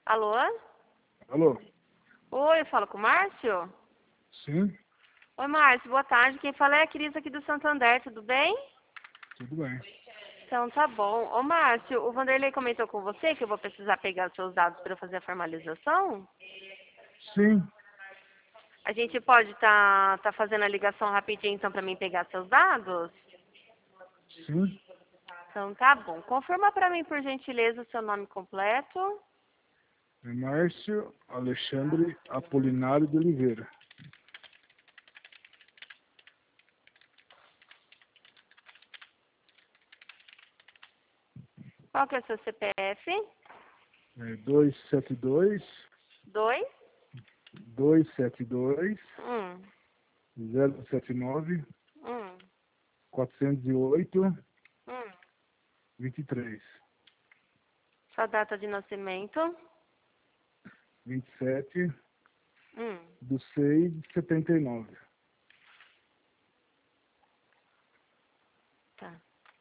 Alô? Alô? Oi, eu falo com o Márcio? Sim, Oi, Márcio, boa tarde. Quem fala é a Cris aqui do Santander, tudo bem? tudo bem. Então tá bom. Ô, Márcio, o Vanderlei comentou com você que eu vou precisar pegar os seus dados para fazer a formalização? Sim, A gente pode tá fazendo a ligação rapidinho então para mim pegar seus dados? sim. Então tá bom. Confirma para mim, por gentileza, o seu nome completo. É Márcio Alexandre Apolinário de Oliveira. Qual que é o seu CPF? É 272 2? 272 Hum. 079 Hum. 408 Hum. 23 Sua data de nascimento? 27 Hum. do 6 de 79. Tá.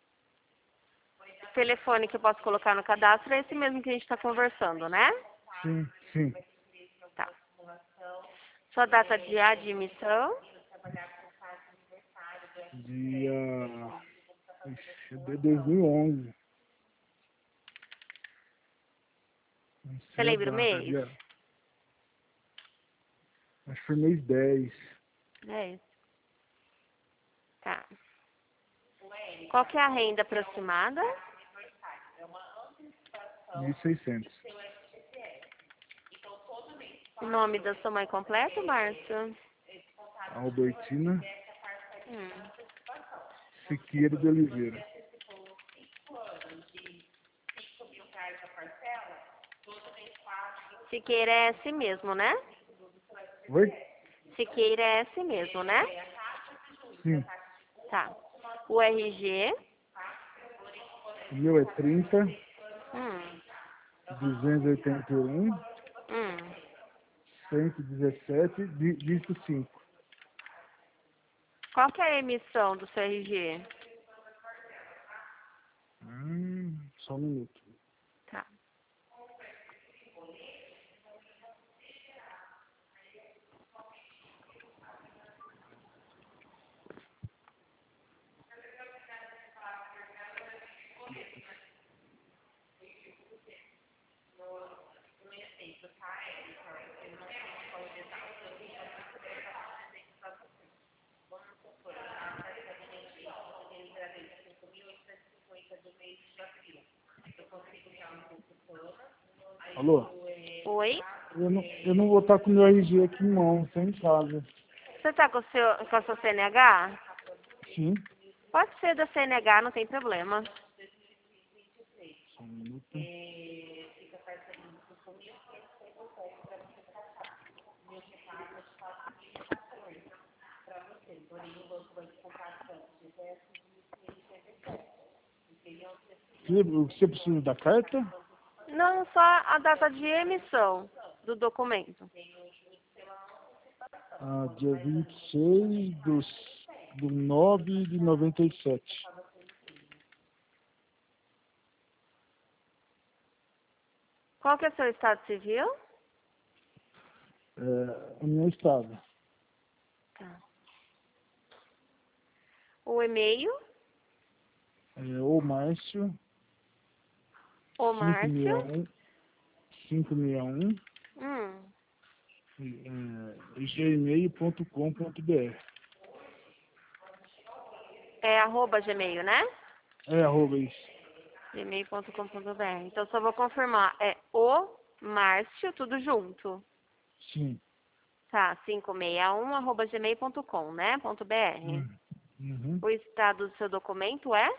O telefone que eu posso colocar no cadastro é esse mesmo que a gente está conversando, né? Sim, sim. Tá. Sua data de admissão? Dia de 2011. Não Você sei a lembra o data. mês? Acho que foi mês 10. É isso. Tá. Qual que é a renda aproximada? 1.600. O nome da sua mãe completo, Márcio? Albertina Hum. Siqueira de Oliveira. Siqueira é esse mesmo, né? Oi? Siqueira é esse mesmo, né? Sim. Tá. O RG? O meu é 30 Hum. 281 Hum. 117 dígito 5. Qual que é a emissão do seu RG? Só um minuto. Tá. Alô? Oi? Eu não vou estar com o meu RG aqui em mão, sem em casa. Você tá com a sua CNH? Sim. Pode ser da CNH, não tem problema. Só um minuto. Você precisa da carta? Não, só a data de emissão do documento. Dia 26 do 9 de 97. Qual que é o seu estado civil? O meu estado. Tá. O e-mail? O Márcio O Márcio? 561 Hum. gmail.com.br. É @gmail, né? Arroba isso. gmail.com.br. Então só vou confirmar. É o Márcio, tudo junto. Sim. Tá, 561 @gmail.com, né? .br. Uhum. O estado do seu documento é?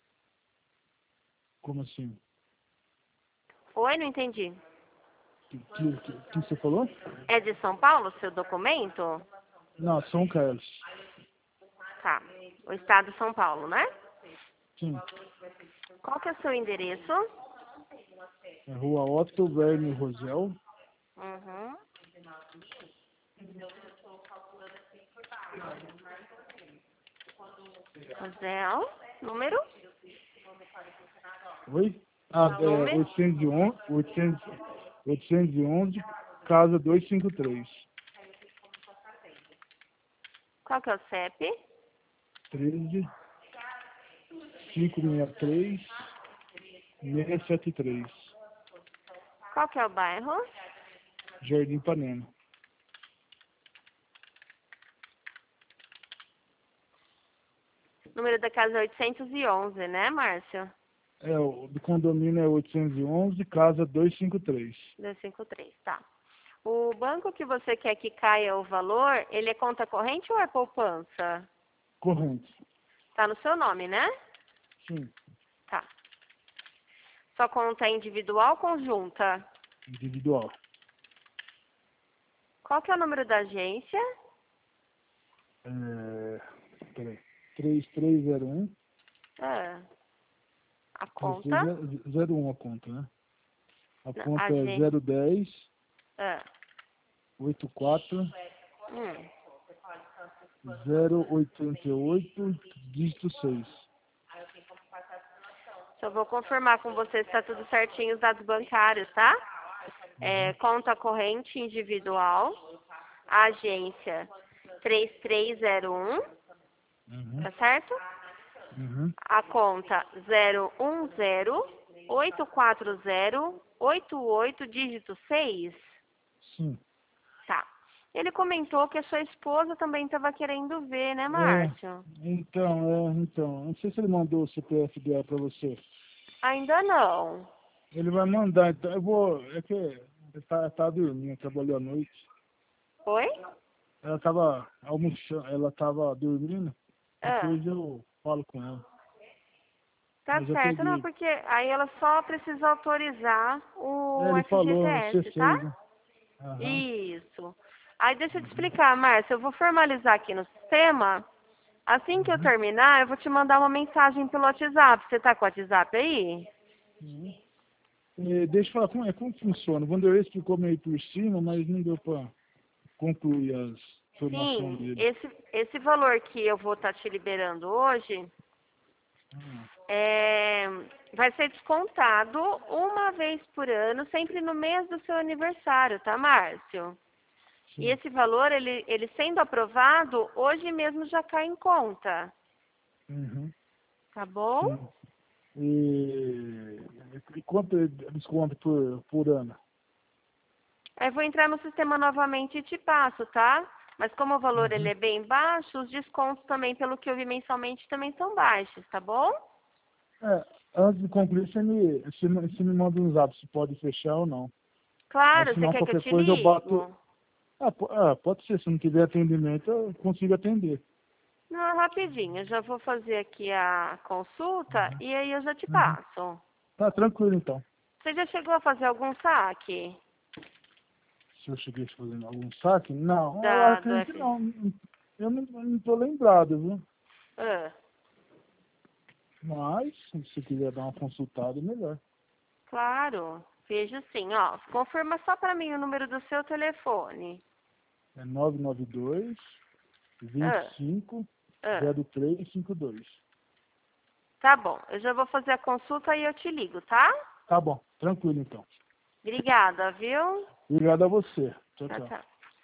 Como assim? Oi, não entendi. Que você falou? É de São Paulo o seu documento? Não, São Carlos. Tá. O estado de São Paulo, né? Sim. Qual que é o seu endereço? Rua Otto Verne Rosel. Uhum. Rosel. Número? Oi? Número? 811, 800, 811, casa 253. Qual que é o CEP? 13 563 673. Qual que é o bairro? Jardim Ipanema. Número da casa é 811, né, Márcio? O do condomínio é 811, casa 253. 253, tá. O banco que você quer que caia o valor, ele é conta corrente ou é poupança? Corrente. Tá no seu nome, né? Sim. Tá. Sua conta é individual ou conjunta? Individual. Qual que é o número da agência? Peraí. 3301. Ah, a conta? 3301 a conta, né? A Não, conta agência. é 010 Ah, 84 hum. 088, dígito 6. Só vou confirmar com você se está tudo certinho os dados bancários, tá? Conta corrente individual, agência 3301, Uhum. tá certo? Uhum. A conta 010-840-88, dígito 6. Sim. Tá. Ele comentou que a sua esposa também estava querendo ver, né, É, Márcio? então. Não sei se ele mandou o CPF dela pra você. Ainda não. Ele vai mandar, então eu vou. É que ele tá dormindo, trabalhou à noite. Oi? Ela tava almoçando, ela tava dormindo. Ah, Depois eu falo com ela. tá Mas eu certo. Não, peguei. porque aí ela só precisa autorizar o Ele falou, FGTS, tá? C6, né? Aham. Isso. Aí deixa eu te explicar, Márcia. Eu vou formalizar aqui no sistema. Assim que eu Uhum. terminar, eu vou te mandar uma mensagem pelo WhatsApp. Você tá com o WhatsApp aí? Uhum. Deixa eu falar, como funciona? O Vanderlei explicou meio por cima, mas não deu pra concluir as informações Sim, dele. esse valor que eu vou estar te liberando hoje Ah, é, vai ser descontado uma vez por ano, sempre no mês do seu aniversário, tá, Márcio? E sim. esse valor, ele sendo aprovado, hoje mesmo já cai em conta, Uhum. tá bom? Sim. E quanto é desconto por ano? Eu vou entrar no sistema novamente e te passo, tá? Mas como o valor ele Uhum. é bem baixo, os descontos também, pelo que eu vi mensalmente, também são baixos, tá bom? Antes de concluir, você me manda um zap se pode fechar ou não. Aí, Claro, se você não, quer que eu qualquer te coisa eu bato. ligo? Pode ser. Se não tiver atendimento, eu consigo atender. Não, rapidinho, eu já vou fazer aqui a consulta Uhum. e aí eu já te Uhum. passo. Tá tranquilo, então. Você já chegou a fazer algum saque Se eu cheguei fazendo algum saque? Não, eu do acredito que F... não. Eu não tô lembrado, viu? Ah, Mas, se você quiser dar uma consultada, é melhor. claro, vejo sim, ó. Confirma só pra mim o número do seu telefone. É 992 Ah, 25 ah. 0352. Tá bom, eu já vou fazer a consulta e eu te ligo, tá? Tá bom, tranquilo então. Obrigada, viu? Obrigado a você. Tchau, Tchau, tchau. tchau.